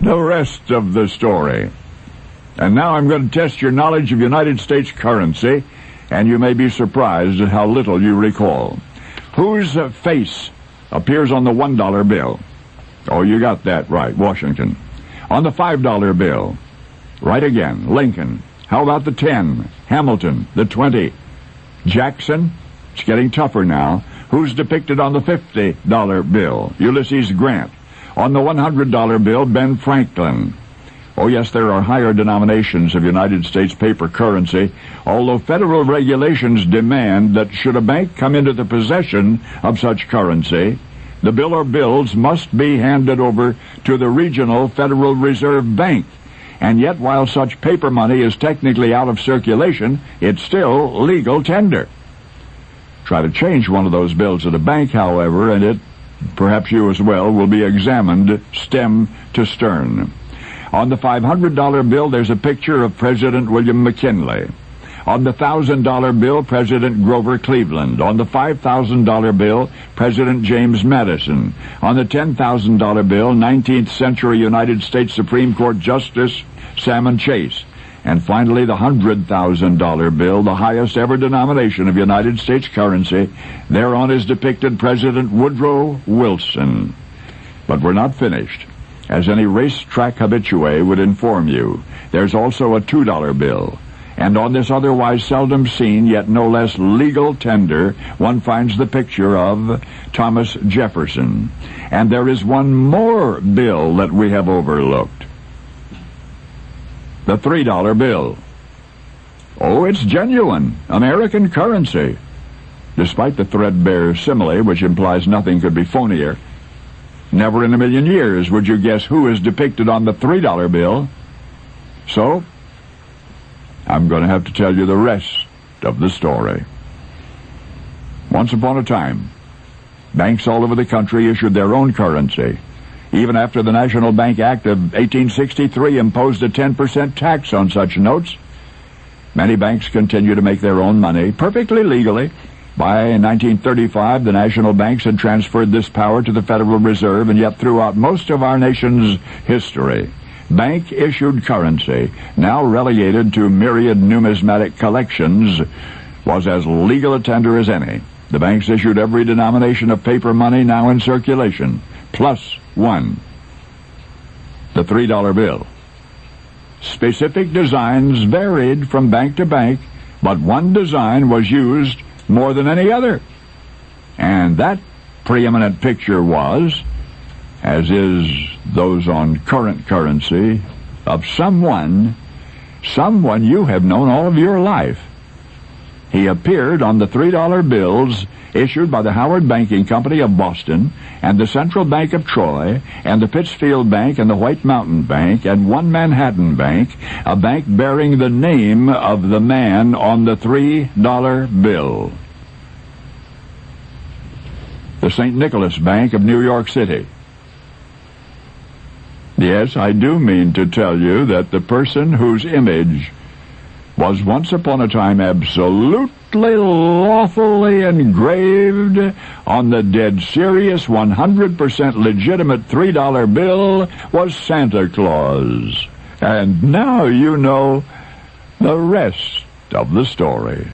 the rest of the story. And now I'm going to test your knowledge of United States currency, and you may be surprised at how little you recall. Whose face appears on the $1 bill? Oh, you got that right, Washington. On the $5 bill, right again, Lincoln. How about the 10? Hamilton. The 20? Jackson. It's getting tougher now. Who's depicted on the $50 bill? Ulysses Grant. On the $100 bill, Ben Franklin. Oh, yes, there are higher denominations of United States paper currency, although federal regulations demand that should a bank come into the possession of such currency, the bill or bills must be handed over to the regional Federal Reserve Bank. And yet, while such paper money is technically out of circulation, it's still legal tender. Try to change one of those bills at a bank, however, and it, perhaps you as well, will be examined stem to stern. On the $500 bill, there's a picture of President William McKinley. On the $1,000 bill, President Grover Cleveland. On the $5,000 bill, President James Madison. On the $10,000 bill, 19th century United States Supreme Court Justice Salmon Chase. And finally, the $100,000 bill, the highest ever denomination of United States currency. Thereon is depicted President Woodrow Wilson. But we're not finished. As any racetrack habitué would inform you, there's also a $2 bill. And on this otherwise seldom seen, yet no less legal tender, one finds the picture of Thomas Jefferson. And there is one more bill that we have overlooked. The $3 bill. Oh, it's genuine, American currency. Despite the threadbare simile, which implies nothing could be phonier, never in a million years would you guess who is depicted on the $3 bill. So, I'm going to have to tell you the rest of the story. Once upon a time, banks all over the country issued their own currency. Even after the National Bank Act of 1863 imposed a 10% tax on such notes, many banks continue to make their own money perfectly legally. By 1935, the national banks had transferred this power to the Federal Reserve, and yet throughout most of our nation's history, bank-issued currency, now relegated to myriad numismatic collections, was as legal a tender as any. The banks issued every denomination of paper money now in circulation, plus one, the $3 bill. Specific designs varied from bank to bank, but one design was used more than any other. And that preeminent picture was, as is those on current currency, of someone you have known all of your life. He appeared on the $3 bills issued by the Howard Banking Company of Boston and the Central Bank of Troy and the Pittsfield Bank and the White Mountain Bank and One Manhattan Bank, a bank bearing the name of the man on the $3 bill. The St. Nicholas Bank of New York City. Yes, I do mean to tell you that the person whose image was once upon a time absolutely lawfully engraved on the dead serious 100% legitimate $3 bill was Santa Claus. And now you know the rest of the story.